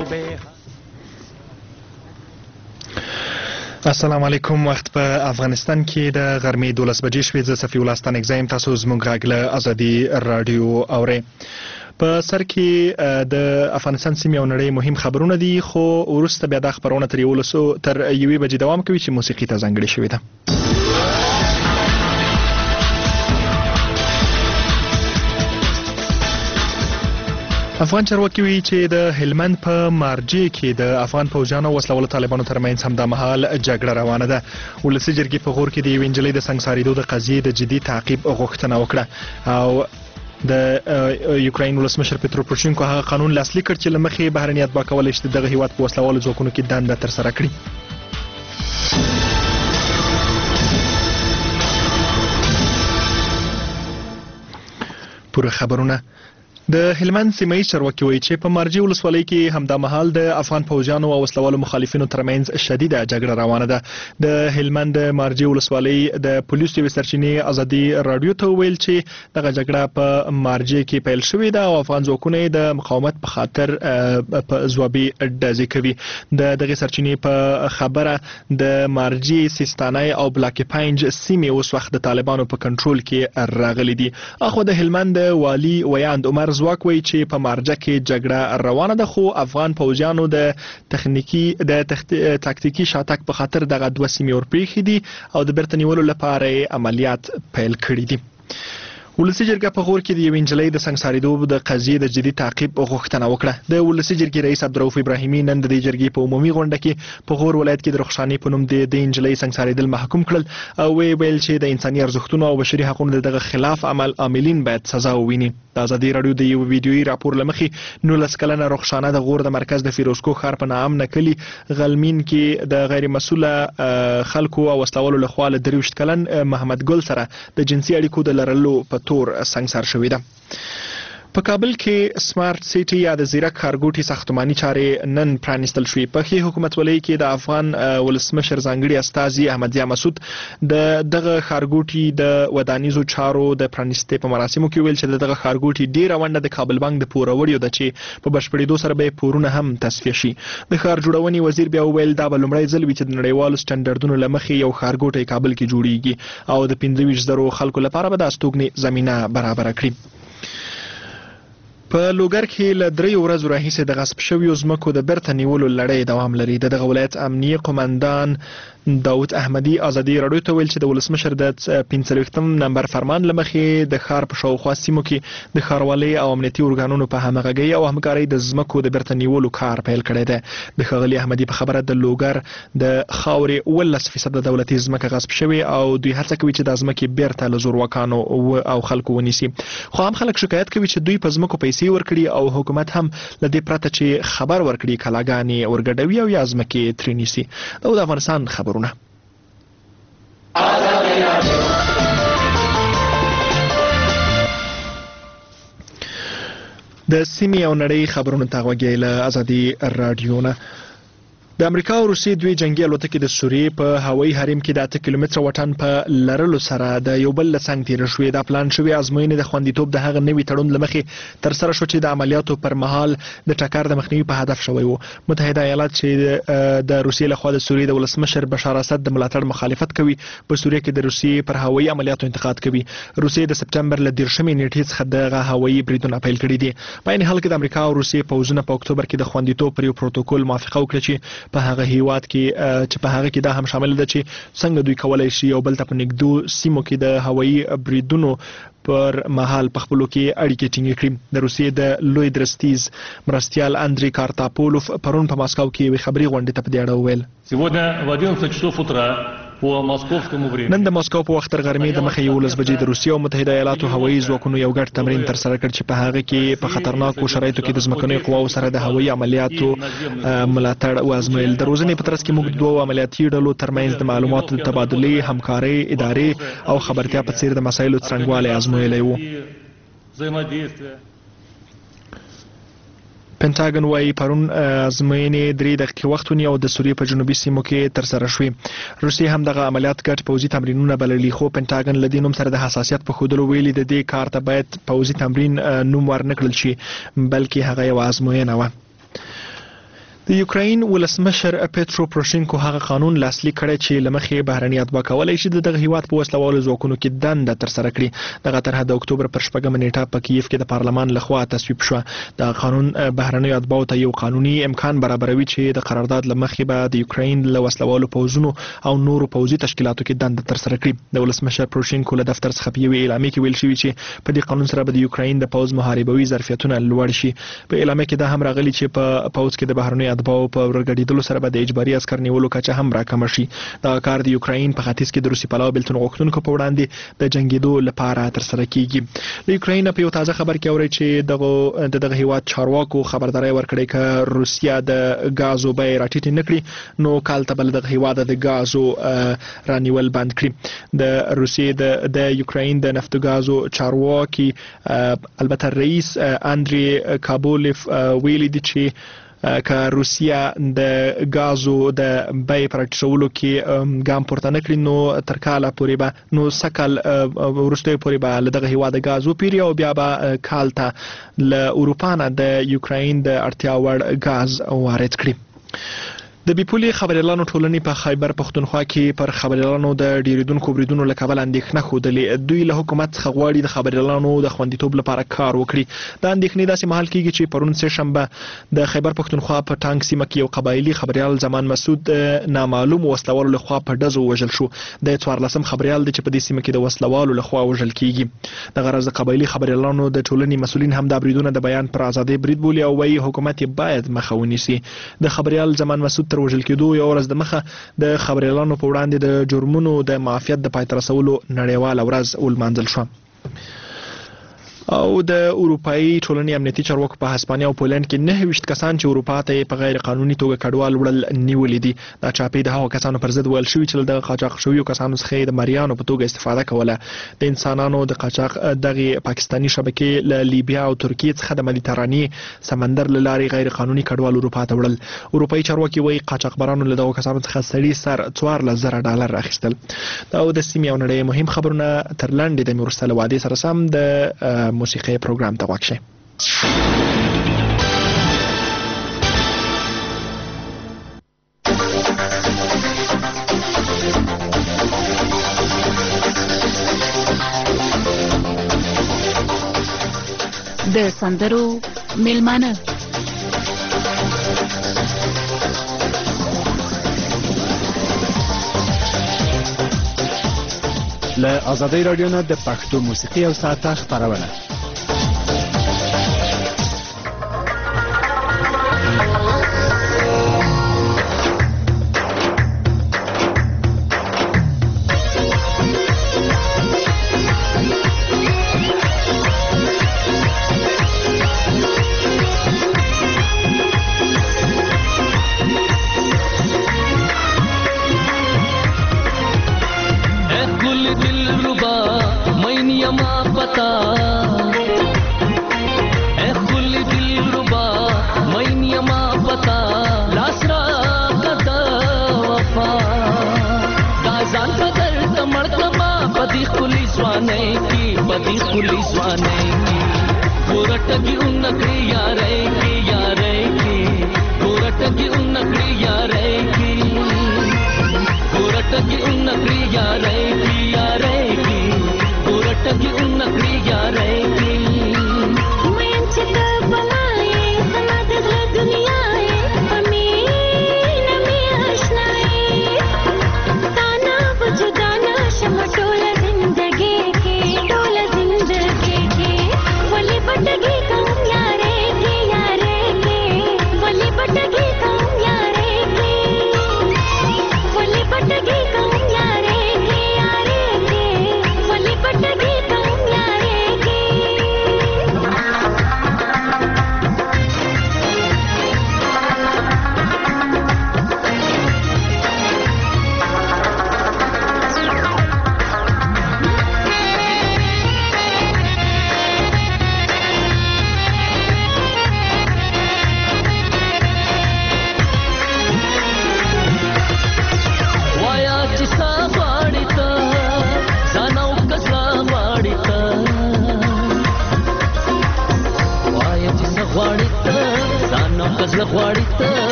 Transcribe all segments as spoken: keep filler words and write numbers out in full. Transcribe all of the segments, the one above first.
السلام علیکم. وخت په افغانستان کې د غرمې دولس بجې شوې. زه صفي الله ستانک زایم. تاسو زموږ غږ له ازادي رادیو اورئ. په سر کې د افغانستان سیمې او نړۍ مهم خبرونه دي، خو وروسته بیا د خبرونه تر یولسو تر یوې بجې دوام کوي چې موسیقي ته ځانګړې شوې ده. افغان چارواکي وایي چې د هلمند په مارجې کې د افغان پوځیانو او وسله والو طالبانو ترمنځ همدامهال جګړه روانه ده. ولسي جرګې په غور کې د یوې نجلۍ د سنګسارېدو د قضیې د جدي تعقیب غوښتنه وکړه او د یوکراین ولسمشر پترو پروشینکو هغه قانون لاسلیک کړ چې له مخې بهرنیات با کولی شي دغه هیواد په وسله والو ځواکونو کې دنده ترسره کړي. پوره خبرونه. د هلمند سیمه چارواکي وایي چې په مارجې ولسوالۍ کې همدامهال د افغان پوځیانو او وسله والو مخالفینو ترمنځ شدیده جګړه روانه ده. د هلمند مارجې ولسوالۍ د پولیسو یوې سرچینې ازادي رادیو ته وویل چې دغه جګړه په مارجې کې پیل شوې ده او افغان ځواکونه د مقاومت په خاطر په ځوابي ډزې کوي. د دغه سرچینې په خبره د مارجې، سیستانای او بلاک پنج سیمې اوس وخت د طالبانو په کنټرول کې راغلي دي. اخو د هلمند والي ویاند عمر ځواک وایي چې په مارجه کې جګړه روانه ده، خو افغان پوځیانو د تخنیکی د تاکتیکی شاتګ په خاطر دغه دوه سیمې ورپریښې دي او د بیرته نیولو لپاره عملیات پیل کړي دي. ولسي جرګه په غور کې د یوې نجلۍ د سنګسارېدو د قضیې د جدي تعقیب غوښتنه وکړه. د ولسي جرګې رئیس عبدالرؤف ابراهیمي نن د دې جرګې په عمومي غونډه کې په غور ولایت کې د رخشانې په نوم د دې نجلۍ سنګسارېدل محکوم کړل او ویې ویل چې د انساني ارزښتونو او بشري حقوقو د دغه خلاف عمل عاملین باید سزا وویني. د ازادي رادیو د یو ویډیويي راپور له مخې نولس کلنه رخشانه د غور د مرکز د فیروزکو ښار په ناامنه کلي غلمین کې د غیر مسؤله خلکو او وسله والو لخوا له درویشت کلن محمد ګل سره د جنسي اړیکو د لرلو په تور سنګسار شوې ده. په کابل کې سمارټ سیټي یا د زیرک ښارګوټي ساختماني چارې نن پرانیستل شوې. په ښې حکومتولۍ کې د افغان ولسمشر ځانګړي استازي احمد ضیا مسعود د دغه ښارګوټي د ودانیزو چارو د پرانیستې په مراسمو کې ویل چې دغه ښارګوټي ډیره ونډه د کابل بانک د پوروړیو ده چې په بشپړېدو سره به پورونه هم تصفیه شي. د ښار جوړونې وزیر بیا وویل دا به لومړی ځل وي چې د نړیوالو سټنډردونو له مخې یو ښارګوټی کابل کې جوړیږي او د پنځه ویشت زرو خلکو لپاره به د استوګنې زمینه برابره کړي. په لوګر کې له دریو ورځو راهیسې د غصب شویو ځمکو د بیرته نیولو لړۍ دوام لري. د دغه ولایت امنیه قومندان داود احمدي ازادي رادیو ته ویل چې د ولسمشر د پنځلوېښتم نمبر فرمان له مخې د ښار په شاوخوا سیمو کې د ښاروالۍ او امنیتي ارګانونو په همغږۍ او همکارۍ د ځمکو د بیرته نیولو کار پیل کړی دی. د ښاغلي احمدي په خبره د لوګر د خاورې اوولس فیصده دولتي ځمکه غصب شوې او دوی هڅه کوي چې د ځمکې بیرته له زورواکانو او خلکو ونیسي. خو هم خلک شکایت کوي چې دوی په ځمکو پیسې ورکړي او حکومت هم له دې پرته چې خبر ورکړي کلاګانې ورګډوي او یا ځمکې ترې نیسي. دا د افغانستان خبرونه. د سیمې او نړۍ خبرونو ته غوږی له ازادي رادیو نه. د امریکا او روسیې دوی جنگي الوتکې د سوریې په هوایي حریم کې د اته کیلومتره وټن په لرلو سره د یو بل له څنګ تېره شوې. دا پلان شوې ازموینې د خوندیتوب د هغه نوي تړون له مخې ترسره شو چې د عملیاتو پر مهال د ټکر د مخنیوي په هدف شوی و. متحده ایالات چې د روسیې لخوا د سوریې د ولسمشر بشار اسد د ملاتړ مخالفت کوي په سوریې کې د روسیې پر هوایي عملیاتو انتقاد کوي. روسیې د سپټمبر له دېرشمې نیټې څخه دغه هوایي بریدونه پیل کړي دي. په عین حال کې د امریکا او روسیې پوځونه په اکتوبر کې د خوندیتوب پر یو پروتوکول موافقه وکړه چې په هغه هیواد کې چې په هغه کې دا هم شامل ده چې څنګه دوی کولای شي یو بل ته په نږدو سیمو کې د هوایي بریدونو پر مهال په خپلو کې اړیکې ټینګې کړي. د روسیې د لوی درستیز مرستیال اندری کارتاپولوف پرون په ماسکو کې یوې خبري غونډې ته په دې اړه وویل. نن د ماسکو په وخت تر غرمې د مخې یولس بجې د روسیې او متحده ایالاتو هوایي ځواکونو یو ګډ تمرین ترسره کړ چې په هغه کې په خطرناکو شرایطو کې د ځمکنیو قواو سره د هوایي عملیاتو ملاتړ وازمویل. د روزنې په ترڅ کې موږ دوه عملیاتي ډلو ترمنځ د معلوماتو د تبادلې، همکارۍ، ادارې او خبرتیا په څیر د مسایلو څرنګوالی ازمویلی و. پنټاګن وايي پرون ازموینې درې دقیقې وخت ونیو او د سوریې په جنوبي سیمو کې ترسره شوې. روسیې هم دغه عملیات ګډ پوځي تمرینونه بللي، خو پنټاګن له دې نوم سره د حساسیت په ښودلو ویلي د دې کار ته باید پوځي تمرین نوم ورنکړل شي، بلکې هغه یوه ازموینه وه. د یوکراین ولسمشر پېټرو پروشینکو هغه قانون لاسلیک کړی چې لمخې بهرني اتباع کولای شي د دغه هیواد په وسلوالو ځواکونو کې دنده ترسره کړي. دغه طرح د اکتوبر پر شپږمه نیټه په کیف کې د پارلمان لخوا تصویب شوه. د قانون بهرني اتباعو ته یو قانوني امکان برابروي چې د قرارداد لمخې به د یوکراین له وسلوالو پوځونو او نورو پوځي تشکیلاتو کې دنده ترسره کړي. د ولسمشر پروشینکو له دفتر څخه په یوې اعلامیه کې ویل شوي چې په دې قانون سره به د یوکراین د پوځ محاربوي ظرفیتونه لوړ شي. په اعلامیه کې دا هم راغلي چې په پوځ کې د بهرني اتباعو په ګډیدلو سره به د اجباري عسكر نیولو کچه هم راکمه شي. دا کار د یوکراین په ختیځ کې د روسي پلاو بلتون غوښتونکو په وړاندې د جنگیدو لپاره ترسره کیږي. د یوکراین په یو تازه خبر کې اوري چې دغه د دغه هیواد چارواکو خبرداري ورکړې ک روسیا د غازو به راټیټ نه کړي نو کال ته بل دغه هیواد د غازو رانیول بند کړي. د روسیې د د یوکراین د نفت غازو چارواکي البته رئیس اندری کابولیف ویلي دي چې که روسیا د غازو د بیې پر ټیټولو کې ګام پورته نه کړي نو تر کاله پورې به نو سکل وروسته پورې به له دغه هیواد غازو پیری او بیا به کال ته له اروپا نه د یوکراین د اړتیا وړ غاز وارد کړي. د بیپولي خبريالانو ټولنې په خیبر پښتونخوا کې پر خبريالانو د ډیریدونکو بریدونو له کبله اندېښنه ښودلې. دوی له حکومت څخه غواړي د خبريالانو د خوندیتوب لپاره کار وکړي. دا اندېښنې داسې مهال کېږي چې پرون سه شنبه د خیبر پښتونخوا په ټانک سیمه کې یو قبایلي خبريال زمان مسعود نامعلوم وسلوالو لخوا په ډزو وژل شو. د څوارلسم خبريال دی چې په دې سیمه کې د وسلوالو لخوا وژل کېږي. د غرض قبایلي خبريالانو د ټولنې مسؤلین هم د بریدونو د بیان پر ازادي برید بولي او وايي حکومت باید مخه ونیسي. د خبريال زمان مسعود تر وژل کېدو یو ورځ د مخه د خبريالانو په وړاندې د جرمونو د معافیت د پای ته رسولو نړیواله ورځ ولمانځل شوه. او د اروپאי ټولنې امنیتي چارواکو په هسپانیا او پولند کې نه ویشت کسان چې اروپا ته په غیر قانوني توګه کډوال وړل نیولې دي. دا چاپی د هغو کسانو پر ضد ویل شوی چې د قاچاق شویو کسانو څخه د مریانو په توګه استفاده کوله. د انسانانو د قاچاق دغه پاکستانی شبکې له لیبیا او ترکیه څخه د مدیترانې سمندر له لارې غیر قانوني کډوال اروپا ته وړل. اروپאי چارواکي وایي قاچاقبرانو له دغو کسانو څخه سړي سر څوارلس زره ډالر اخیستل. دا د سیمې او نړۍ مهم خبرونه تر لاندې د مرسل وادي سره سم د موسیقي پروګرام ته واکشه. د سندرو میلمانه له آزادۍ رادیو نه د پښتو موسیقي او ساعته خپرونه.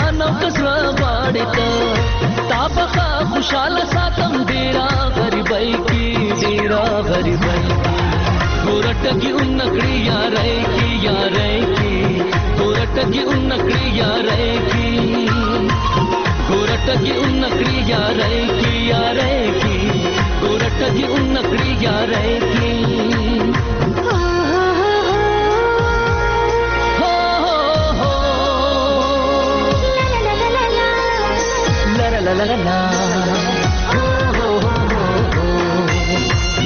ځان او کسره غواړې ته تا بخا خوشاله ساتم ډېرا غریبۍ کې ډېرا غریبۍ کې ګوره ټګي اونکړې یارۍ کې یارۍ کې ګوره ټګي اونکړې یارۍ کې ګوره ټګي اونکړې یارۍ کې یارۍ کې ګوره ټګي اونکړې یارۍ کې La la la la oh, oh, oh, oh.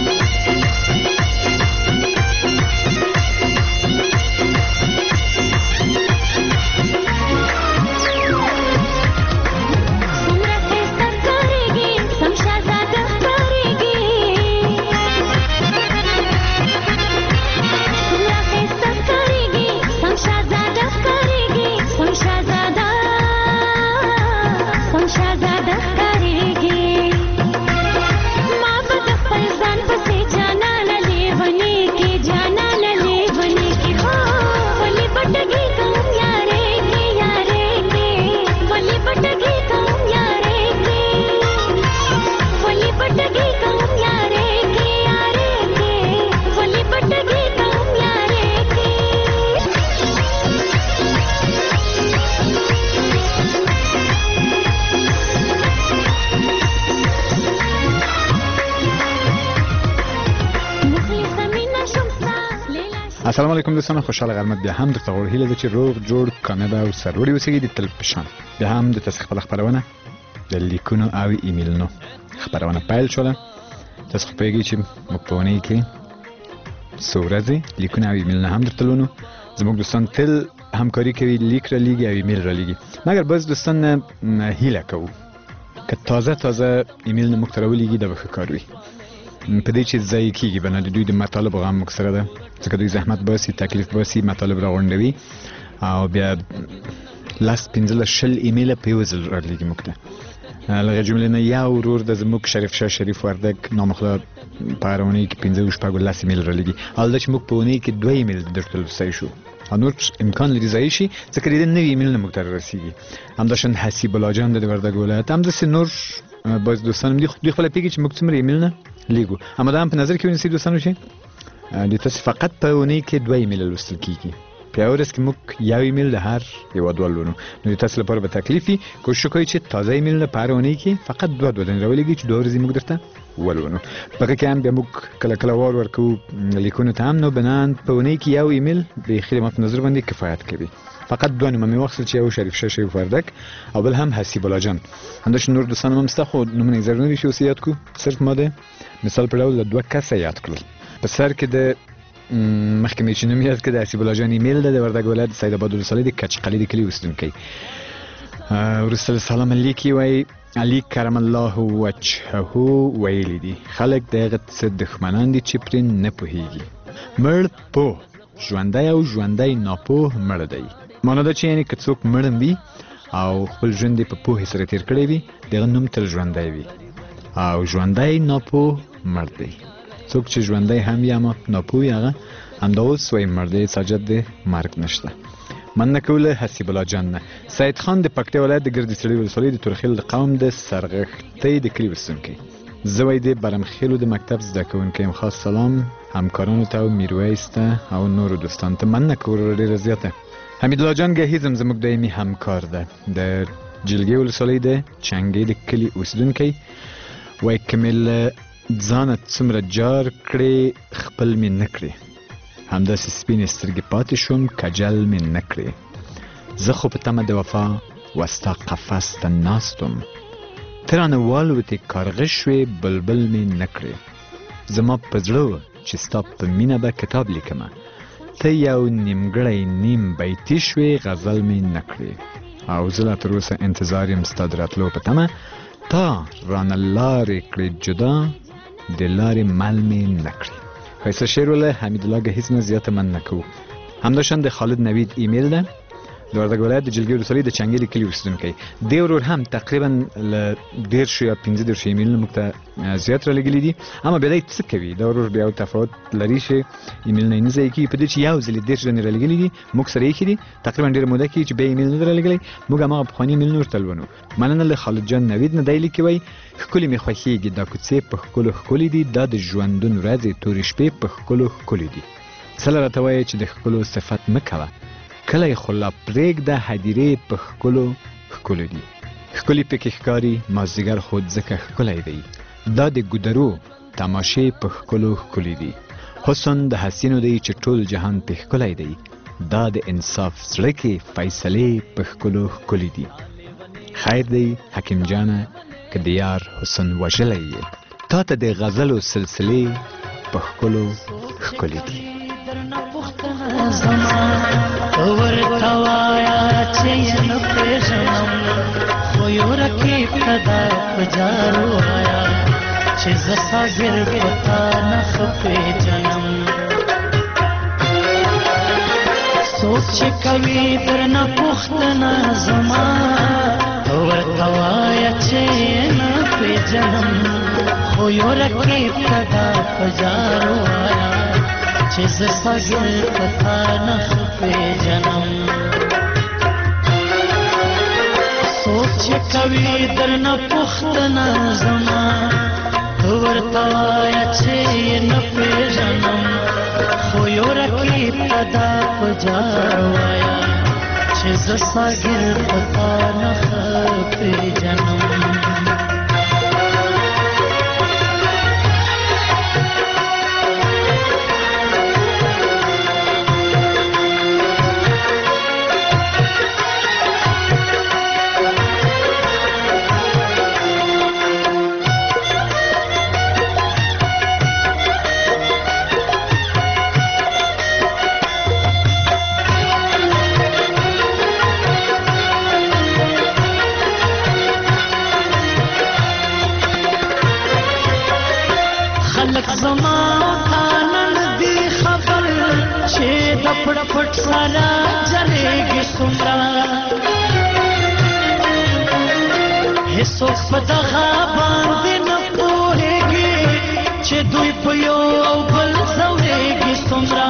السلام علیکم دوستان، خوشحال غرمت بیا هم در تغور هیله ده چې روغ جوړ کامیاب او سرلوړي اوسئ د تل په شان. بیا هم د تاسو خپل خبرونه د لیکونو او ایمیلونو خبرونه پیل شوله. تاسو خو پوهیږئ چې موږ په اونۍ کې څو ورځې لیکونه او ایمیلونه هم درته لولو. زموږ دوستان تل همکاري کوي، لیک را لیږي او ایمیل را لیږي. مګر باز دوستان هیله کوو که تازه تازه ایمیل نه موږ ته راولیږي دا به ښه کار وي. په دې چې ضایع کېږي به نه، د دوی د مطالبو غم موږ سره ده، ځکه دوی زحمت باسي، تکلیف باسي، مطالب راغونډوي او بیا لس پنځلس شل ایمیله په یو ځل رالیږي موږ ته. له هغې جملې نه یو ورور د زموږ شریف شاه شریف وردګ نامخله په هره اونۍ کې پنځه ویشت شپږ لس ایمیل رالیږي. حال دا چې موږ په اونۍ کې دوه ایمیل درته لوستی شو او نور امکان لري ضایع شي، ځکه د دې نوي ایمیلونه موږ ته رارسېږي. همداشان حسیب الله جان د وردګ ولایت، همداسې نور باز دوستان دوی دوی خپله پوهېږي چې موږ څومره ایمیلونه لیږو. اما دا هم په نظر کې ونیسئ دوستانو چې د تاسې فقط په اونۍ کې دوه ایمیله لوستل کېږي. په یوه ورځ کې موږ یو ایمیل د هر یوه دوه لولو، نو د تاسو لپاره به تکلیف وي. کوشش وکړئ چې تازه ایمیلونه په هره اونۍ کې فقط دوه دوه دانې راولېږئ چې دوه ورځې موږ درته ولولو. په هغه کې هم بیا موږ کله کله وار ورکوو لیکونو ته هم، نو بنان په اونۍ کې یو ایمیل بیخي زما په نظر باندې کفایت کوي. فقط دوه نومه مې واخیستل چې یو شریف شاه شریف وردګ او بل هم حسیب الله جان. همداشان نور دوستان هم شته خو نومونه یې ضروري شي اوس یاد کړو. صرف ما د مثال په ډول دوه کسه یاد کړل. په سر کې د مخکې مې چې نوم یاد کړ د حسیب الله جان ایمیل ده، د وردګ ولایت د سید آباد ولسوالۍ د کچقلي د کلي اوسېدونکی. وروسته له سلام لیک یې وایي علي کرم الله وجهه ویلي دي خلک د هغه څه دښمنان دي چې پرې نه پوهېږي. مړ پوه ژوندی او ژوندی ناپوه مړ دی. معنا ده چې یعنې که څوک مړ وي او خپل ژوند یې په پوهې سره تېر کړی وي، د هغه نوم تل ژوندی وي. او ژوندی ناپوه مړ دی. څوک چې ژوندی هم وي اما ناپوه وي، هغه همدا اوس وایي مړ دی، ساجت د مرګ نشته. مننه کوو له حسیب الله جان نه. سید خان د پکتیا ولایت د ګردسړي ولسوالۍ د تورخیل د قوم د سرغښتۍ د کلي اوسېدونکی. زه وایي د برمخیلو د مکتب زده کوونکی یم. خاص سلام همکارانو ته او میرویس ته او نورو دوستانو ته. مننه کوو ډېره زیاته. حمیدالله جان ګهیزم زموږ دایمي همکار ده، د جلګې ولسوالۍ د چنګۍ د کلي اوسېدونکی. وایي که مې له ځانه څومره جار کړې خپل مې نه کړې، همداسې سپینې سترګې پاتې شوم کجل مې نه کړې. زه خو په تمه د وفا وستا قفس ته ناستم، ته رانه والوتې کارغه شوې بلبل مې نه کړې. زما په زړه چې ستا په مینه به کتاب لیکمه، ته یو نیمګړی نیم بیتي شوې غزل مې نه کړې. او زه لا تر اوسه انتظار یم ستا د راتلو په تمه، تا رانه لارې کړې جدا د لارې مل مې نه کړې. ښایسته شعر وله حمیدالله ګهیز نه زیاته مننه کوو. همداشان د خالد نوید ایمیل ده. د وردګ ولایت د جلګې ولسوالۍ د چنګېلي کلي اوسېدونکی دی ورور هم تقریبا له دېرشو یا پنځه دېرشو ایمیلونه موږ ته زیات رالېږلي دي. اما بیا دی څه کوي؟ دا ورور بیا یو تفاوت لري چې ایمیلونه یې نه ضایع کېږي په دې چې یو ځل یې دېرش دانې رالېږلي دي موږ سره ایښي دي تقریبا ډېره موده کېږي چې بیا ایمیل نه دی رالېږلی. موږ هماغه پخواني ایمیلونه ورته لولو. مننه له خالد جان نوید نه دی لیکي وایي ښکلې مې خوښېږي دا کوڅې په ښکلو ښکلې دي دا د ژوندون ورځې تورې شپې په ښکلو ښکلې دي. څه له راته وایې چې د ښکلو صفت مه کوه کلی خو لا پرېږده هدیرې په ښکلو ښکلو دي. ښکلي پکې ښکاري مازدیګر خو ځکه ښکلی دی دا د ګودرو تماشې په ښکلو ښکلې دي. حسن د حسینو دی چې ټول جهان پې ښکلی دی دا د انصاف زړه کې فیصلې په ښکلو ښکلې دي. خیر دی حکیم جانه که د یار حسن وژلی یې تا ته د غزلو سلسلې په ښکلو ښکلې دي. ورته وایا چې یې نه پېژنم خو یو رقیب ته دا په جارو وایا چې زه ساګر په تا نه ښه پېژنم. څوک چې کوي درنه پوښتنه زما ورته وایا چې یې نه پېژنم خو یو رقیب ته دا په جارو وایا چې زه ساګر په تا نه ښه پېژنم. څوک چې کوي درنه پوښتنه زما ورته وایه چې یې نه پېژنم خو یو رقیب ته دا په جار وایه چې زه ساګر په تا نه ښه پېژنم. پټ سره جلېږي څومره هېڅوک په دغه باندې نه پوهېږي چې دوی په یو او بل ځورېږي څومره.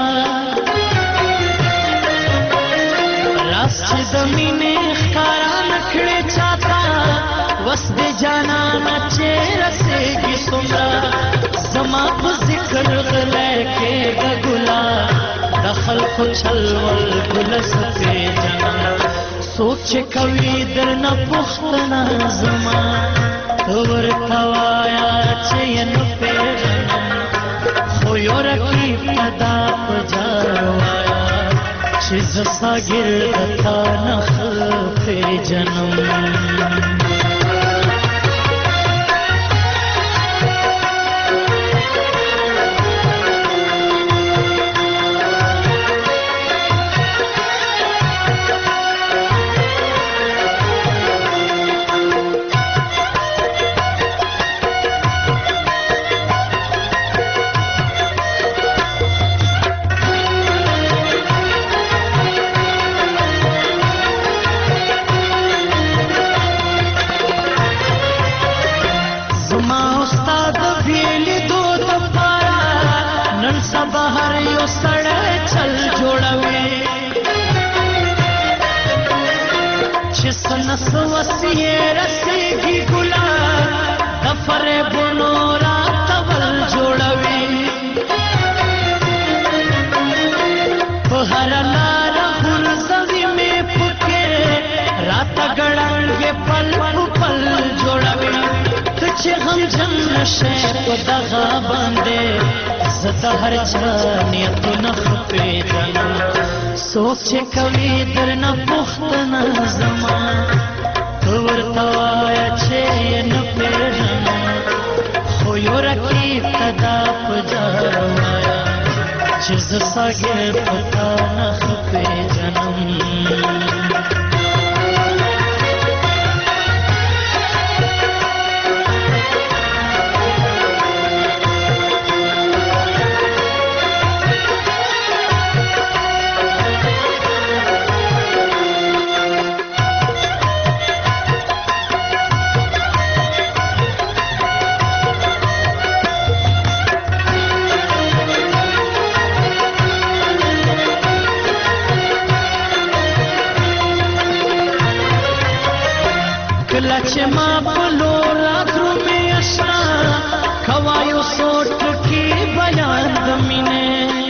راز چې د مینې ښکاره نه کړې چاته وس د جانانه چې رسېږي څومره. زما په ذکر غلی کېږه ګله د خلکو چل ول ګله څه پېژنم. څوک چې کوي درنه پوښتنه زما ته ورته وایه چې یې نه پېژنم خو یو رقیب ته دا په جار وایه چې زه ساګر د تا نه ښه پېژنم. وسیې رسېږي ګله د فریبونو راته ول جوړوي په هره لاره غورځوي مې پکې راته ګړنګې پل په پل جوړوي. ته چې غمجن نشې په دغه باندې زه د هر چا نیتونه ښه پېژنم. څوک چې کوي درنه پوښتنه زما ته ورته وایه چې یې نه پېژنم خو یو رقیب ته دا په جار وایه چې زه ساګر په تا نه ښه پېژنم. کلچ ما پلورا درمی اشنا خوایو سوٹ کی بیان دمینے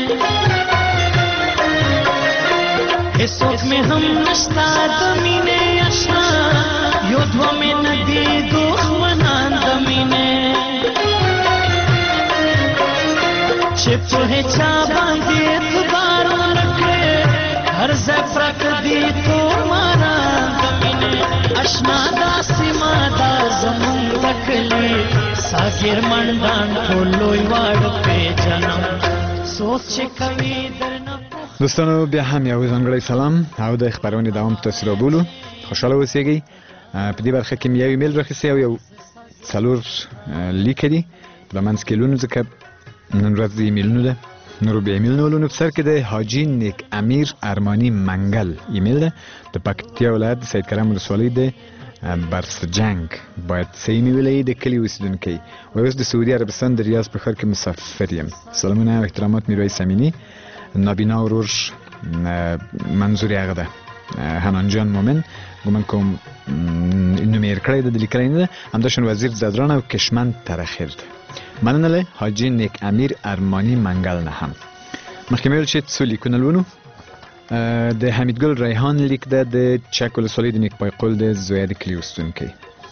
حسوک میں ہم نشتا دمینے اشنا یودھو میں ندی دخمنان دمینے چپ ہے چا باندی اتبارو نکلے ہر زفرک دی تو مانا دمینے اشنا دا سیما دا زمون تکلی ساگیر مندان ټولوي واړ په جنم سوچ کوي درنه دوستانو بیا هم یو ځانګړی سلام او د خبرونې دوام تاسو را بولو خوشاله اوسئ. په دې برخه کې مې یو ایمیل راخیستی او یو څلور لیک دي په منځ کې لونو ځکه نن ورځ د ایمیلونو ده نورو بیا ایمیل نه ولونو په سر کې د حاجي نیک امیر ارماني منګل ایمیل ده د پکتیا ولایت د سید کرم ولسوالۍ د برسجنګ باید سیمې ولایي د کلي اوسېدونکی وایي اوس د سعودي عربستان د ریاض په ښار کې مسافر یم. سلامونه او احترامات میرویس امیني نابینا ورور منظور هغه ده حنان جان مومن ګومان کوم نوم یې کړی ده د لیکلی نه ده همداشان وزیر زدران او کشمن ترخیر ده. مننه له حاجي نیک امیر ارماني منګل نه هم. مخکې مې ویل چې څو لیکونه لولو. د حمیدګل ریحان لیک ده د چک ولسوالۍ د نیکپای قول د زویه د کلي اوسېدونکی.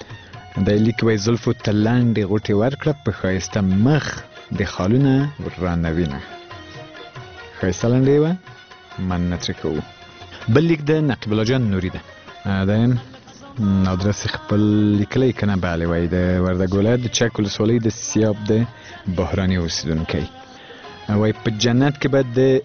د لیک وایي زلفو ته لنډې غوټې ورکړه په ښایسته مخ د خالونه رانوینه ښایسته لنډې وه مننه ترې کوو. بل لیک د نقیب الله جان نوري ده دا نادرس خپل لیکلی کنه بله وایي د وردګ ولایت د چک ولسوالۍ د سیاب د بحراني اوسېدونکی وایي په جنت کې به د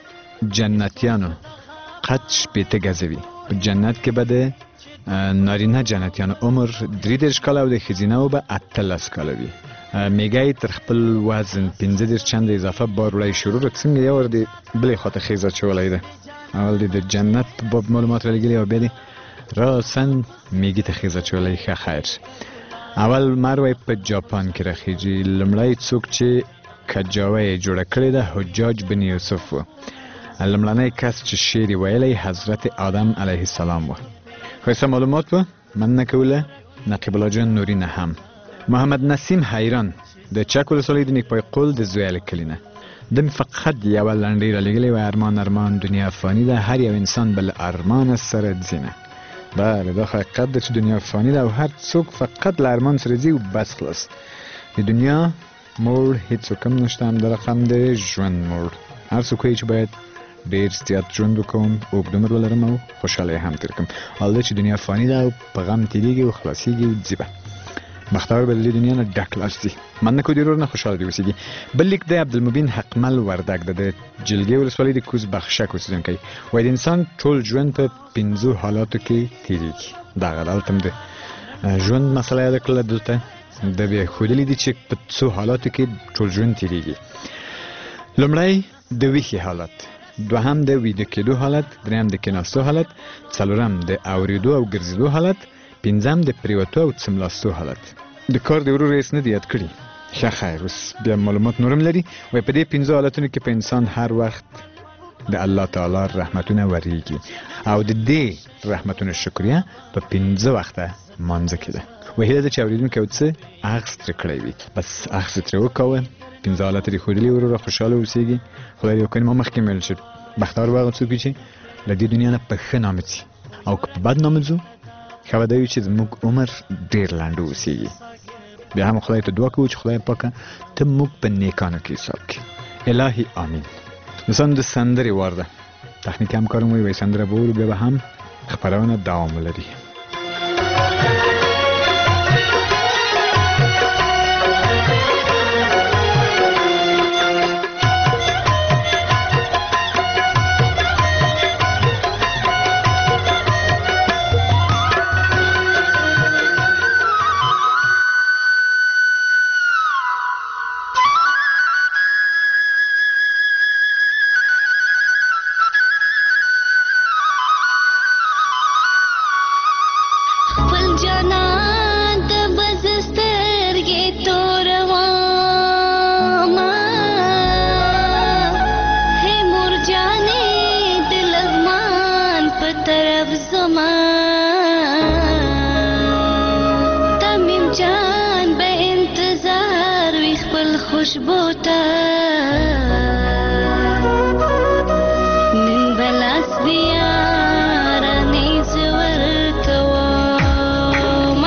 جنتیانو قد شپېته ګزه وي په جنت کې به د نارینه جنتیانو عمر درې دېرش کاله او د ښځینهو به اتلس کاله وي. میږی تر خپل وزن پنځه دېرش چنده اضافه بار وړی شروع کړه څنګه یو ور د بلې خواته خیز اچولی ده اول دې د جنت په باب معلومات رالیږلي او بیا دې راسن میږي ته خیز اچولی ښه خیر. اول لمر وایي په جاپان کې راخیږي. لومړی څوک چې کجاوه یې جوړه کړې ده حجاج بن یوسف و. لومړنی کس چې شعر یې ویلی حضرت آدم علیه السلام و. ښایسته معلومات و مننه کوله نقیب الله جان نوري نه هم. محمد نسیم حیران د چک ولسوالۍ د نیکپای قول د زویه له کلي نه د مې فقط یوه لنډۍ رالیږلې وه ارمان ارمان دنیا فاني ده هر یو انسان به له ارمانه سره ځینه. بله دا حقیقت ده چې دنیا فاني ده او هر څوک فقط له ارمان سره ځي او بس خلاص. د دنیا موړ هېڅوک هم نشته هم د رقم د ژوند موړ هر څوک وایي چې باید ډېر زیات ژوند وکوم اوږد عمر ولرم او خوشحاله یې هم تېر کړم. حال دا چې دنیا فاني ده او په غم تېرېږي او خلاصېږي او ځي به بختور به د دې دنیا نه ډک لاس ځي. مننه کو دې ورور نه خوشحاله دې اوسېږي. بل لیک دی عبدالمبین حقمل وردګ ده د جلګې ولسوالۍ د کوز بخشک اوسېدونکی وایي د انسان ټول ژوند په پنځو حالاتو کې تېرېږي. دغه دلته هم د ژوند مسله یاده کړله دلته د بیا ښودلي دي چې په څو حالاتو کې ټول ژوند تېرېږي. لومړی د ویښې حالت دوهم د ویده کېدو حالت درېیم د کېناستو حالت څلورم د اورېدو او ګرځېدو حالت پنځم د پریوتو او څملاستو حالت. د کار د ورور رئیس نه دی یاد کړي ښه خیر اوس بیا معلومات نورم لري وایي په دې پنځو حالتونو کې په انسان هر وخت د الله تعالی رحمتونه ورېږي او د دې رحمتونو شکریه په پنځه وخته مانځه کې ده. وایي هیله ده چې اورېدونکی یو څه اخذ ترې کړی وي بس اخذ ترې وکوه پنځه حالت دې ښودلي وروره خوشحاله اوسېږي خدای دې وکړي. ما مخکې مې ویل چې بختور به هغه څوک وي چې له دې دنیا نه په ښه نامه ځي او که په بد نامه ځو ښه به دا وي چې زموږ عمر ډېر لنډ اوسېږي. بیا هم خدای ته دعا کوو چې خدای پاکه ته موږ په نیکانو کې حساب کړي. الهي آمین. دوستان د سندرې وار ده تخنیکي همکار مو وایي سندره به ورو بیا به هم خپرونه دوام ولري. خوشبو ته نن بلاس بیا رانې زور کوم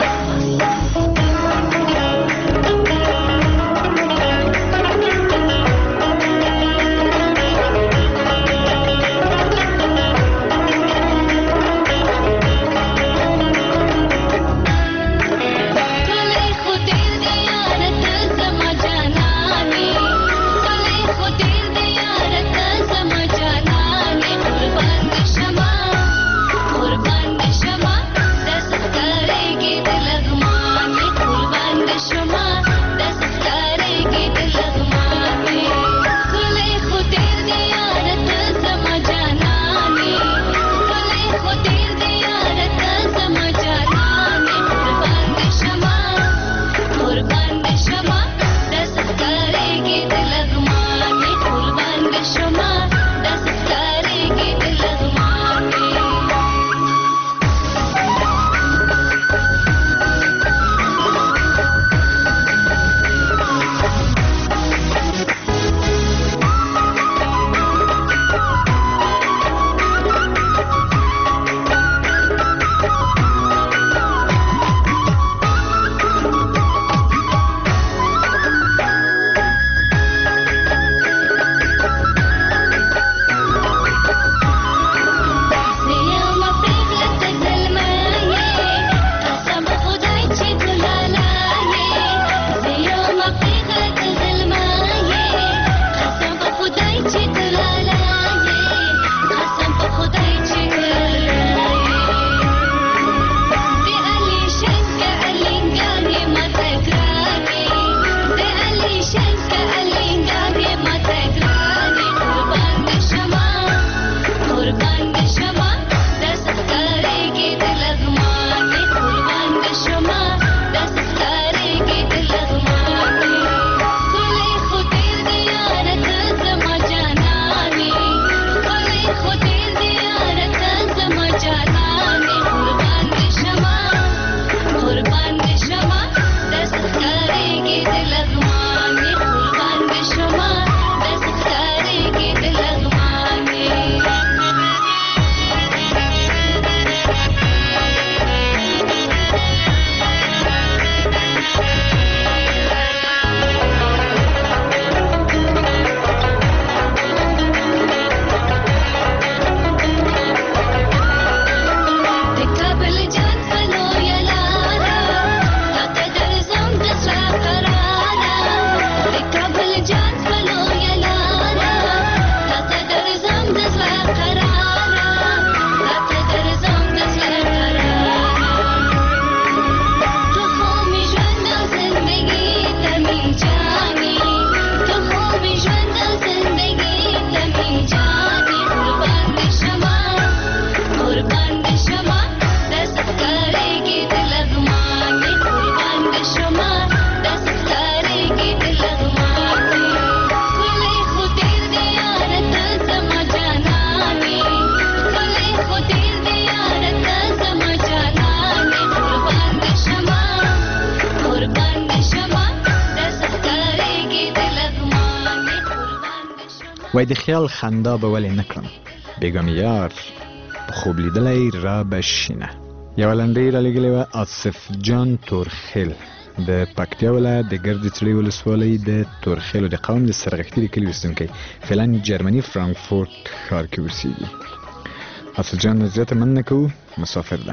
وای د خیال خندا به ولې نه کړم بیګم یار په خوب لیدلی را بشینه. یوه لنډۍ رالیږلې وه آصف جان تورخیل د پکتیا ولایت د ګرد څړې ولسوالۍ د تورخیلو د قوم د سرغښتي د کلي اوسېدونکی، فعلا جرمني فرانکفورت ښار کې اوسېږي. آصف جان نه زیاته مننه کوو، مسافر ده.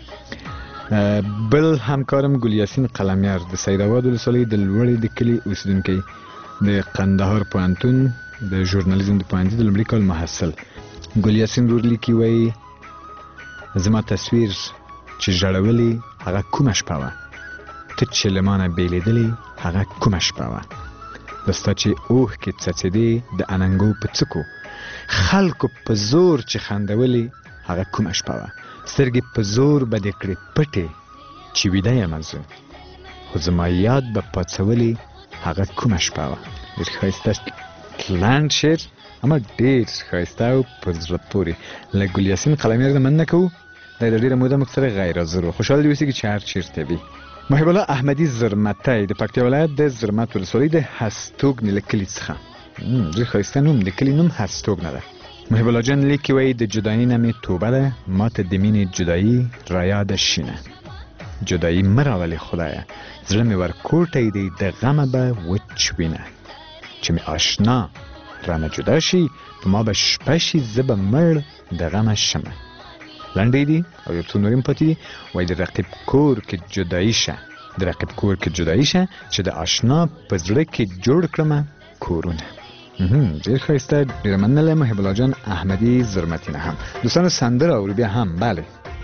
بل همکارم ګل یاسین قلمیار د سیدآباد ولسوالۍ د لوړې د کلي اوسېدونکی، د قندهار پوهنتون د ژورنالیزم د پوهنځي د لومړي کال محصل. ګل یاسین ورور لیکي وایي زما تصویر چې ژړولې هغه کومه شپه وه، ته چې له مانه بېلېدلې هغه کومه شپه وه، د ستا چې اوښکې څڅېدې د اننګو په څکو، خلکو په زور چې خندولې هغه کومه شپه وه، سترګې په زور به دې کړې پټې چې ویده یمه زه، خو زما یاد به پاڅولې هغه کومه شپه وه. ډېر ښایسته لنډ شعر اما ډېر ښایسته او په زړه پورې. له ګل یاسین قلمیار نه مننه کوو، دی د ډېره موده موږ سره غیر حاضر و. خوشحال دې اوسېږي چې هر چېرته وي. محب الله احمدي زرمتی د پکتیا ولایت د زرمت ولسوالۍ د هستوګنې له کلي څخه. ډېر ښایسته نوم، د کلي نوم هستوګنه ده. محب الله جان لیکي وایي د جدایۍ نه مې توبه ده، ماته د مینې جدایي رایاده شینه. جدایي مه راولې خدایه، زړه مې ورکوټی دی د غمه به وچ وینه. چې مې آشنا رانه جدا شي په ما به شپه شي، زه به مړ د غمه شمه. لنډې دي او یو څو نورې پاتې دي. وایي د رقیب کور کې جدایي شه، د رقیب کور کې جدایي شه، چې د آشنا په زړه کې جوړ کړمه کورونه. ډېر ښایسته، ډېره مننه له محب الله جان احمدي زرمتي نه هم. دوستانو سندره اورو بیا هم. بله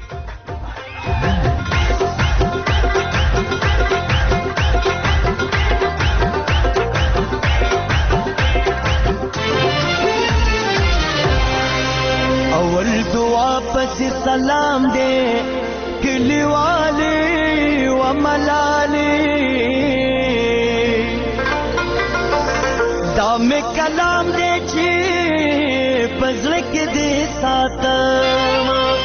سلام دے کلی والے و ملالے دام کلام دے چی پزرک دے ساتم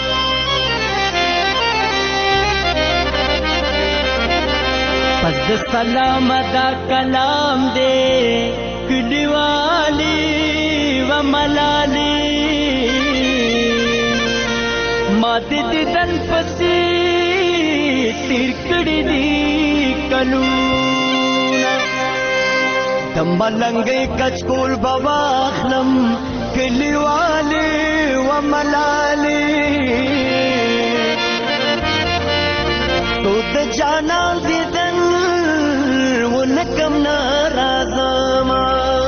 پس سلام دا کلام دے کلی والے و ملالے مات دیدن پسی تیر کڑی دی کلونا دم ملنگی کچکول بواخلم کلی والے و ملالے تو د جانا دیدن و نکم نارازما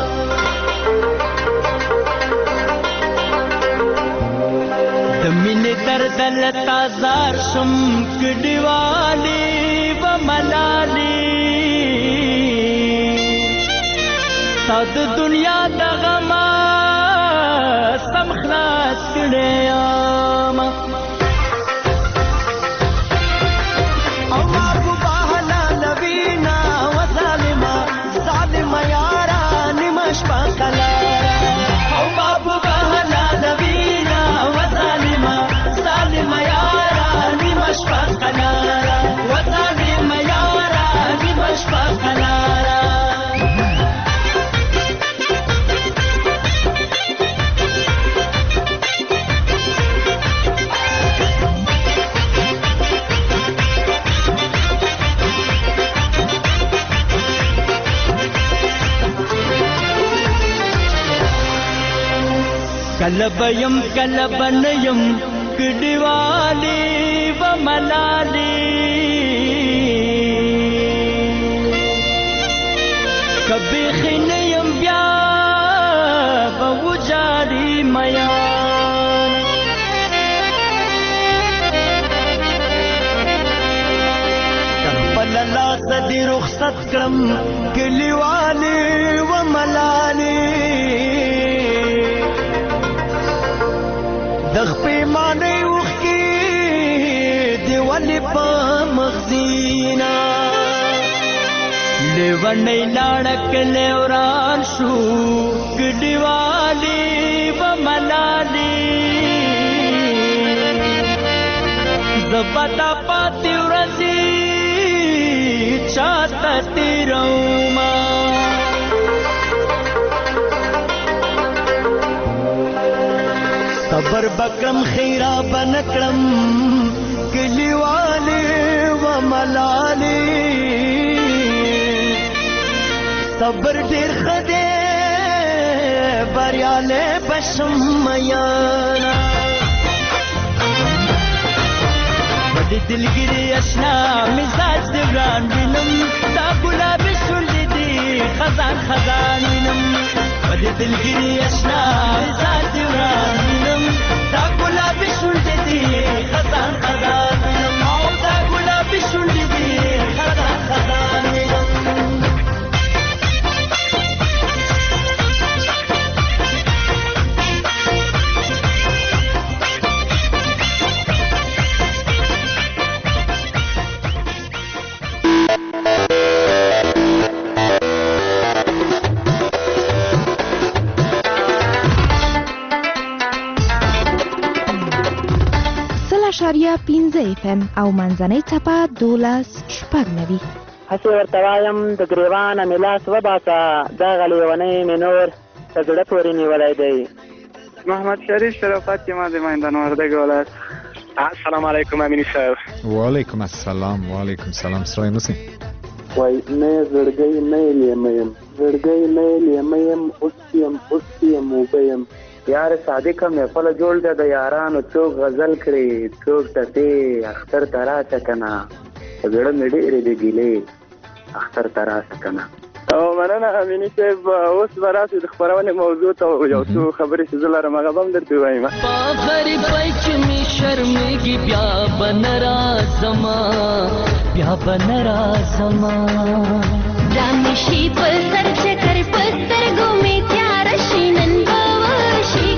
مینه دردل تازار شم کډیوالی و ملالی تا د دنیا د غما سم خلاص کړم او محبوبا حلال وینا و ظالما ظالما یارا نمش پخلا او محبوبا حلال وینا و ظالما ظالما یارا نمش پخلا و ظالما یارا نمش پخلا کلبیم کلبنیم کډیوالی و ملالی کبی خینیم بیا و وجاری میان کربل لاس دی رخصت کرم کلیوالی و ملالی دغ پیمانه وخی دیوالی پا مغزینا لیوانی لانک لیوران شو کډیوالی و ملالی زبدا پاتی ورزی چاہتا تیروما صبر بکم خیرا بنکرم کلیوالی و ملالی صبر دیر خدے بریالے بشم میانا بڑی دلگیری اشنا مزاج دیوران بینم دا گلابی شنڈی دی خزان خزان بینم بڑی دلگیری اشنا مزاج دیوران بینم دا گلابی شنڈی دی خزان خزان بینم او دا گلابی شنڈی دی خزان خزان بینم اشاریه پنځه پنځه اف ام او منځنۍ څپه دولس شپږ نوي. هسې ورته وایم د ګریوانه مې لاس وباسه، دغه لیونی مې نور په زړه پورې نیولی دی. محمد شریف شرافت یم از میدان وردگ ولایت. السلام علیکم امینی صاحب. و علیکم السلام و علیکم سلام. سرای موسی وای نه زړګی نه لیمه یم، زړګی نه لیمه یم، اوس یم اوس یم اوبه یم. یار صادقه محفل جوړ دی د یارانو، څوک غزل کړي څوک ټپې، اختر ته راشه که نه په زړه مې ډېرې دي ګیلې، اختر ته راشه که نه. او مننه امیني صاحب، اوس به راسې د خپرونې موضوع ته یو څو خبرې چې زه لرم هغه به هم درته ووایم. په غریبۍ چې مې شرمېږي بیا به نه راځمه، بیا به نه راځمه. دا مې شي په سر چکر په سترګو مې تیاره شي نن به وشي.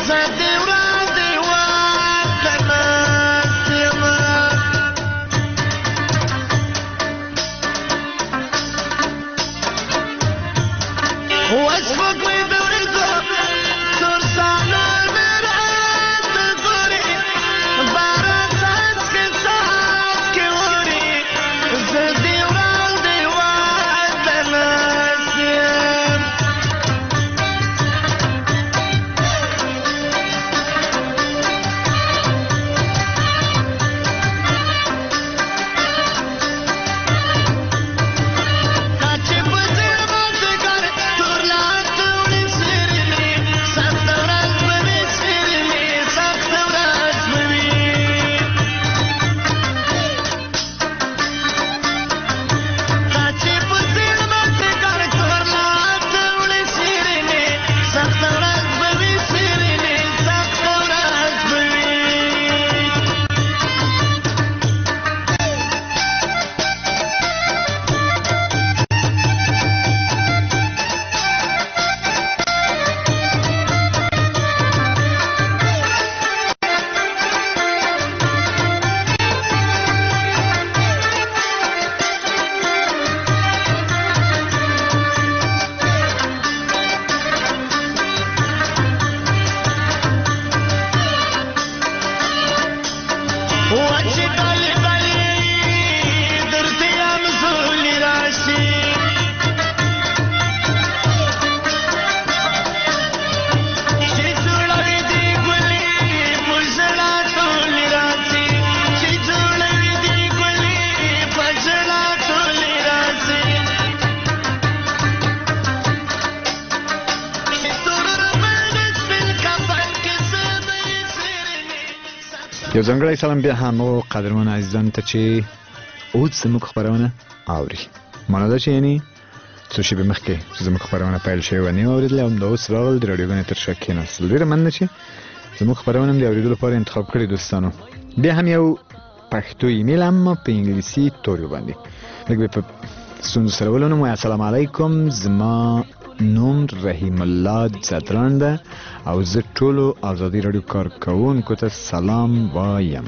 یو ځانګړی سلام بیا هم او قدرمن عزیزان ته چې اوس زموږ خبرونه اوري. مانا ده چې یعنی څو شېبې مخکې چې زموږ خبرونه پیل شوې وه نه اورېدلې، همدا اوس راغلل د راډیوګانې تر شا کېناستل. ډېره مننه چې زموږ خبرونه هم د اورېدو لپاره انتخاب کړي دوستانو. بیا هم یو پښتو ایمیل اما په انګلیسي توري باندې لږ به په ستونزو سره ولولم. وایي السلام علیکم، زما نوم رحیم الله زدران ده او زه ټولو ازادي راډیو کارکوونکو ته سلام وایم.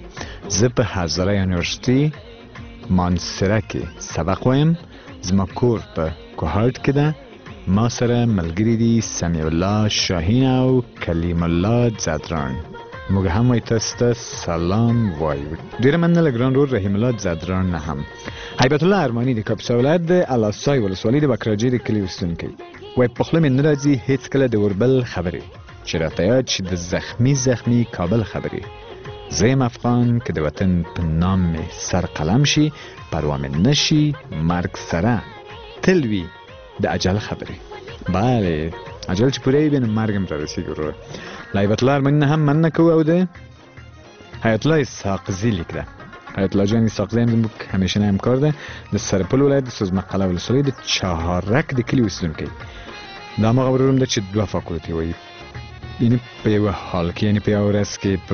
زه په هزاره یونیورسيټي مانسره کې سبق وایم. زما کور په کوهارد کې ده. ما سره ملګري دي سمیع الله شاهین او کلیم الله زدران. موږ هم وایي تاسو ته سلام وایو. ډېره مننه له ګران رور رحیم الله زدران نه هم. هیبت الله ارماني د کاپیسا ولایت د الاسای ولسوالۍ د بکراجي د کلي اوسېدونکی وایي په خوله مې نه راځي هېڅ کله د اوربل خبرې چې راته یاد شي د زخمي زخمي کابل خبرې. زه یم افغان که د وطن په نام مې سر قلم شي پروا مې نه شي مرګ سره تل وي د اجل خبرې. بله اجل چې پوره وي نو مرګ هم رارسېږي وروره. له هیبت الله ارماني نه هم مننه کوو او د حیات الله اسحاقزي لیک ده. حیات الله جان اسحاقزي هم زموږ همیشنی همکار ده د سرپل ولایت د سوزمقله ولسوالۍ د چهارک د کلي اوسېدونکی. دا هماغه ورور هم ده چې دوه فاکولټې وایي، یعنې په یوه حال کې یعنې په یوه ورځ کې په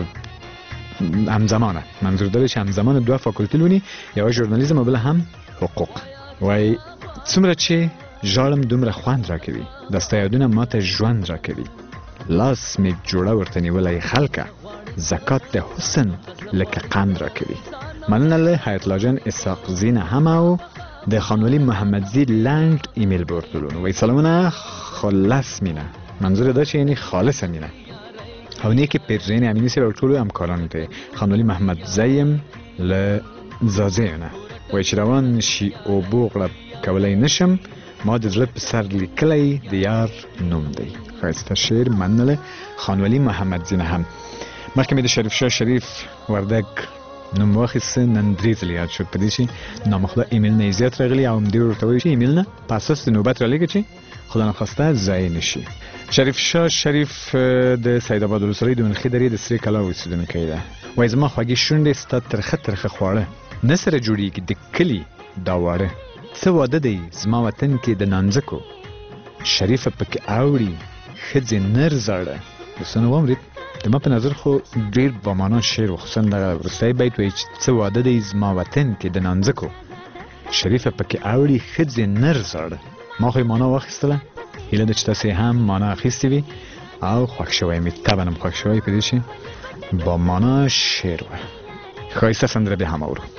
همزمانه منظور ده چې همزمانه دوه فاکولټې لولي، یوه ژورنالیزم او بله هم حقوق. وایي څومره چې ژاړم دومره خوند راکوي، دا ستا یادونه ماته ژوند راکوي. لاس مې جوړه ورته نیولی خلکه زکات د حسن لکه قند راکوي. مننه له حیات الله جان اسحاقزي نه هم او د خانولي محمدزي لنډ ایمیل به ورته ولولو. وایي سلامونه خالص مینه، منظور ده چې یعنې خالصه مینه او نیکې پیرزین امیني صاحب او ټولو همکارانو ته. خانولي محمدزی یم له ځاځیو نه. وایي چې روان شي اوبو غړپ کولی نشم، ما د زړه په سر لیکلی د یار نوم دی. ښایسته شعر. مننه له خانولي محمدزي نه هم. مخکې مې د شریف شاه شریف وردګ نوم واخیسته، نن درې ځلې یاد شو په دې چې نامخدا ایمیل نه یې زیات راغلي او همدې ورته وایي چې ایمیل نه په اساس د نوبت رالیږه چې خدا نخواسته ضایع نشي. شریف شاه شریف د سیدآباد ولسوالۍ د ونخې درې د سرې کلا اوسېدونکی ده. وایي زما خوږې شونډې ستا ترخه ترخه خواړه نه سره جوړېږي د کلي دا واړه. څه واده دی زما وطن کې د نانځکو شریفه پکې اوړي ښځې نر زاړه. دوستانو واورېد د ما په نظر خو ډېر بامانه شعر و، خصوصا دغه وروستی بیت وایي چې څه واده دی زما وطن کې د نانځکو شریفه پکې اوړي ښځې نر زاړه. ما خو یې مانا واخیستله، هیله ده چې تاسې هم مانا اخیستې وي او خوښ شوی می طبعا هم خوښ شوی په دې شي با معنا شعر و ښایسته سندره بیا هم اورو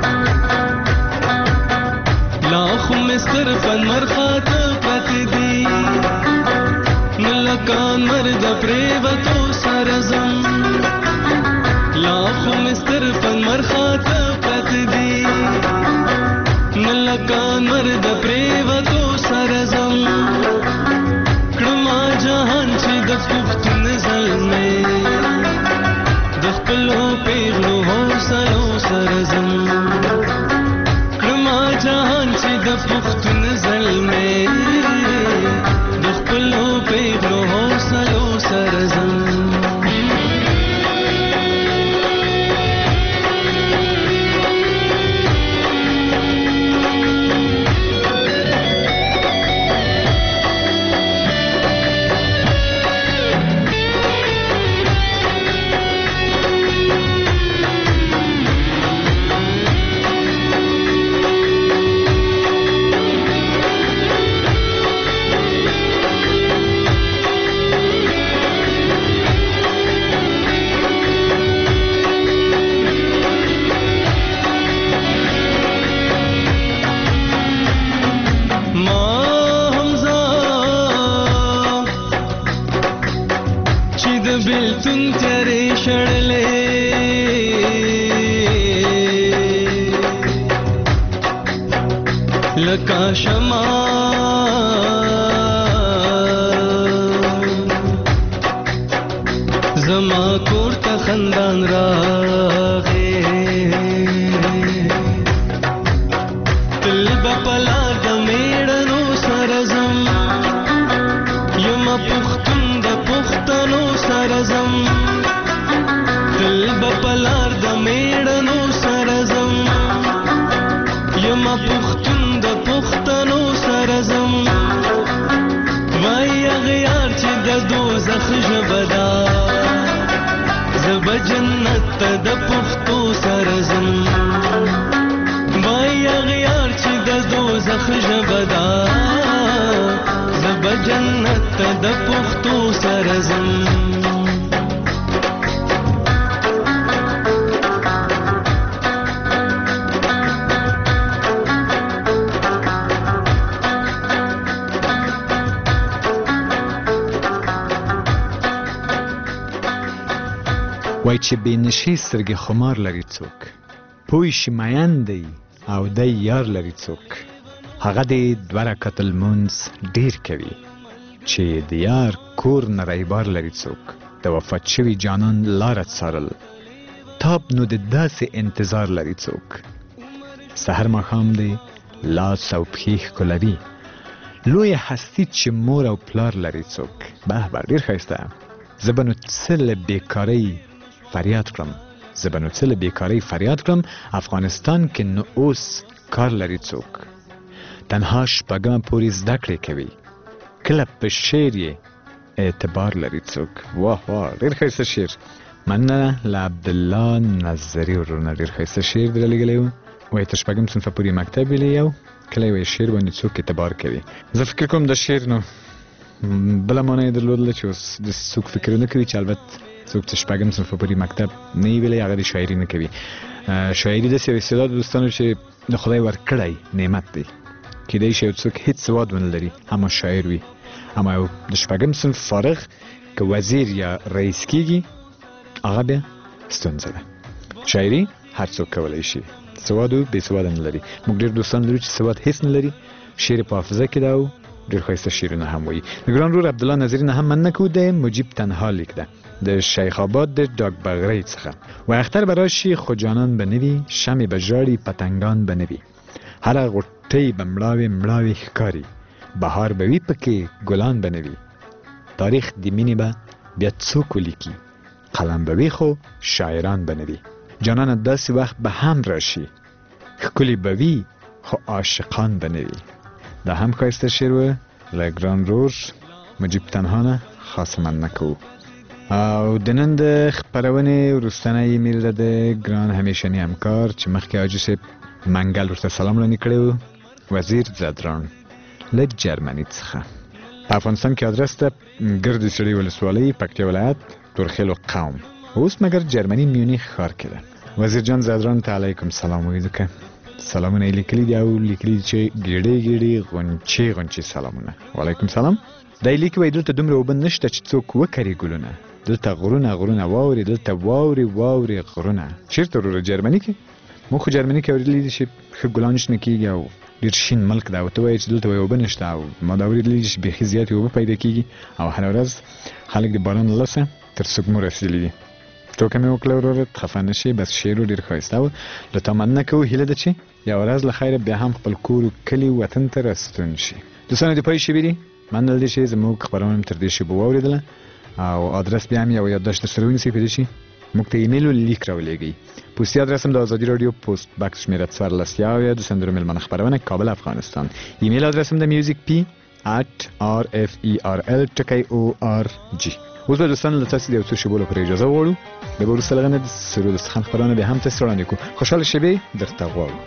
لاخ مستر فن مرخات پرت دی شما زما کور ته خندان راغې تل به په لار د میړنو سره ځم یمه پښتون د پښتنو سره ځم تل به په لار د میړنو سره ځم یمه پښتون د پښتنو سره ځم وای هغه یار چې د دوزخ ژبه ده زه به جنت ته د پښتو سره ځم وای هغه یار چې د دوزخ ژبه ده زه به جنت ته د پښتو سره ځم وای چې بې نشې سترګې خمار لري څوک پوی شي مین دی او دی یار لري څوک هغه دې دوه رکعته لمونځ ډېر کوي چې د یار کور نه رایبار لري څوک د وفات شوي جانان لاره څارل تاب نو د داسې انتظار لري څوک سحر ماښام دی لاس او پښې ښکلوي لویه هستي چې مور او پلار لري څوک به به ډېر ښایسته زه به نو څه له بېکارۍ فریاد کړم زه به نو څه له بېکارۍ فریاد کړم افغانستان کې نو اوس کار لري څوک تنها شپږمه پورې زده کړې کوي کله په شعر یې اعتبار لري څوک واه واه ډېر ښایسته شعر مننه له عبدالله نظري ورونه ډېر ښایسته شعر در لېږلی و وایي تر شپږم صنفه پورې مکتب ویلی یو کله یې شعر باندې څوک اعتبار کوي زه فکر کوم د شعر نو بله معنی یې درلودله چې اوس د څوک فکر نه کوي چې البته څوک چې شپږم صنفه پورې مکتب نه یې ویلی هغه د شاعري نه کوي شاعري داسې یو استعداد دوستانو چې د خدای ورکړی نعمت دی کیدای شي یو څوک هېڅ سواد ونه لري اما شاعر وي اما یو د شپږم صنف فارغ که وزیر یا رئیس کیږي هغه بیا ستونزه ده شاعري هر څوک کولی شي سواد و بې سواده نه لري موږ ډېر دوستان لرو چې سواد هېڅ نه لري شعر په حافظه کې ده او ډېر ښایسته شعرونه هم وایي د ګران ورور عبدالله نظري نه هم مننه کوو د مجیب تنها لیک ده د شیخ آباد د ډاک بغرۍ څخه و اختر به راشي خو جانان به نه وي شمې به ژاړي پتنګان به نه وي هره غوټۍ به مړاوې مړاوې ښکاري بهار به وي پکې ګلان به نه وي تاریخ د مینې به بیا څوک ولیکي قلم به وي خو شاعران به نه وي جانانه داسې وخت به هم راشي ښکلي به وي خو عاشقان به نه وي دا هم ښایسته شعر و له ګران ورور مجیب تنها نه خاصه مننه کوو او د نن د خپرونې وروستنی ایمیل ده د ګران همیشني همکار چې مخکې حاجي صاحب منګل ورته سلام وړاندې کړی و وزیر زدران له جرمني څخه په افغانستان کې ادرس ده ګردې سړي ولسوالۍ پکتیا ولایت تورخیلو قوم اوس مګر جرمني میونیخ ښار کې ده وزیر جان زدران ته علیکم سلام وایي ځکه سلامونه یې لیکلي دي او لیکلي چې ګېډې ګېډې غونچې غونچې سلامونه وعلیکم سلام دا یې لیکي وایي دلته دومره اوبه نشته چې څوک وکري ګلونه دلته غرونه غرونه واورې دلته واورې واورې غرونه چېرته وروره جرمني کې موږ خو جرمني کې اورېدلي دي چې ښه ګلان شنه کېږي او ډېر شین ملک ده او ته وایې چې دلته وایي اوبه نشته او ما دا اورېدلي دي چې بیخي زیاتې اوبه پیدا کېږي او هره ورځ خلک د باران له لاسه تر سږمو رسېدلي دي ټوکه مې وکړه وروره خفه نه شي بس شعر ډېر ښایسته و له تا مننه کوو هیله ده چې یوه ورځ له خیره بیا هم خپل کور کلي وطن ته راستون شي دوستانو د پای شوي دي مننه دې چې زموږ خپرونه تر دې شیبو واورېدله او آدرس بیا هم یو یادداشت درسره ونیسئ په دې چې موږ ته ایمیل و لیک راولېږئ پوستي آدرس هم د ازادي راډیو پوسټ بکس شمېره څوارلس یو د سندرو میلمانه خپرونه کابل افغانستان ایمیل آدرس هم د میوزیک پی ات آر اف ای آر ال ټکی او آر جی اوس به دوستانو له تاسې د یو څو شیبو لپاره اجازه غواړو د به وروسته له هغه نه د سرود دسترخوان خپرونه بیا هم تاسې وړاندې کړو خوشحاله شېبې درته غواړو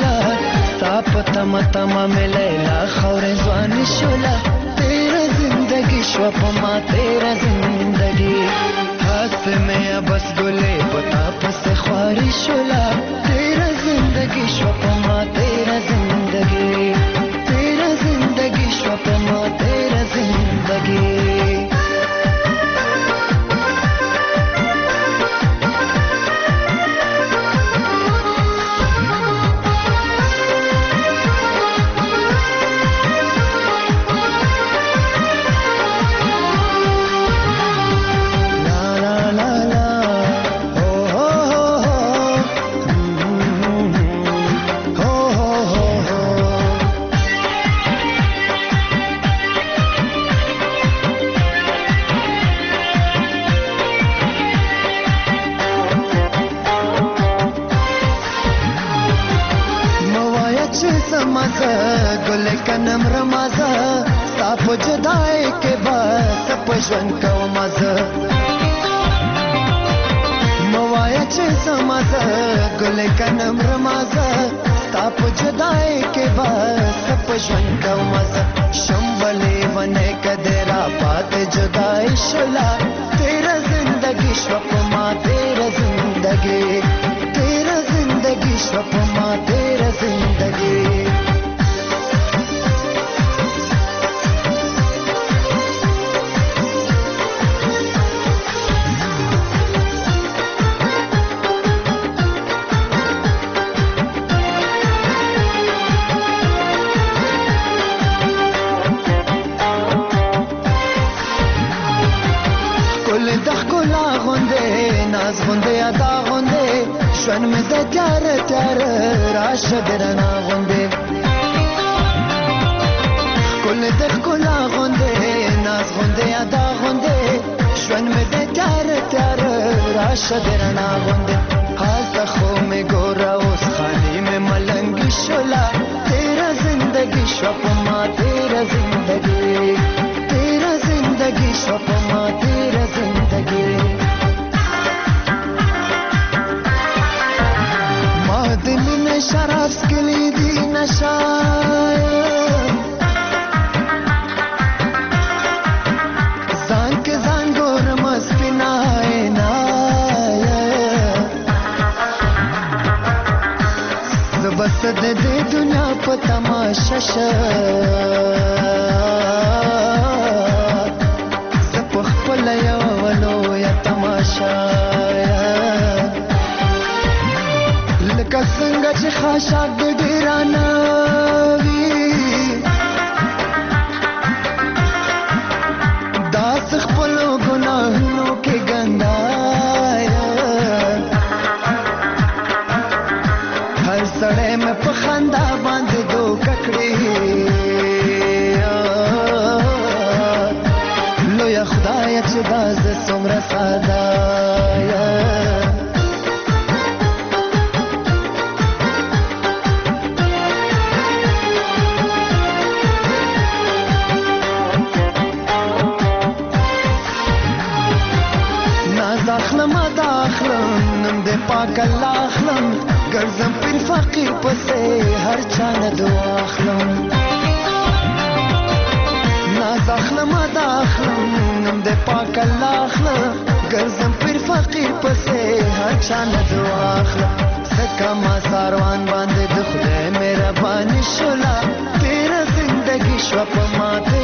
تما تما میں لیلا خور زوان شولا تیرا زندہ जिंदगी शो पमा तेरा जिंदगी हाथ में बस गुले पता पस ख्वारी शुला तेरा जिंदगी शो पमा तेरा जिंदगी तेरा जिंदगी शो पमा तेरा जिंदगी गुल कनम रमाजा साप जुदाई के बस पशवन का मजा मवाया चे समाजा गुल कनम रमाजा साप जुदाई के बस पशवन का मजा शंबले बने कदेरा बात जुदाई शुला तेरा जिंदगी स्वप्मा तेरा जिंदगी तेरा जिंदगी स्वप्मा तेरा जिंदगी नाज गुंदे अदा गुंदे श्वन में दे त्यार त्यार राश दरना गुंदे कुल दख कुला गुंदे नाज गुंदे अदा गुंदे श्वन में दे त्यार त्यार राश दरना गुंदे खास तखो में गोरा उस खानी में मलंगी शुला तेरा जिंदगी शपमा तेरा जिंदगी तेरा जिंदगी शपमा तेरा जिंदगी दिल में शराब के लिए दी नशा जान के जान गोर मस्ती नाए नाया बस दे दे दुनिया पर तमाशा सब खपल या वलो या तमाशा कसंग च खाशाग गिराना दास खपलो गुनाहों के गंदाया हर सड़े में पखंदा बांध दो ककड़ी लो या खुदाया चुदाज सुमरा सादाया पाक अल्लाह अखलम गर्जम पिर फकीर पसे हर चान दुआ अखलम नाज अखलम अदा अखलम नमदे पाक अल्लाह अखलम गर्जम पिर फकीर पसे हर चान दुआ अखलम सका मा सारवान बांधे दुखदे मेरा बानी शुला तेरा जिंदगी शपमा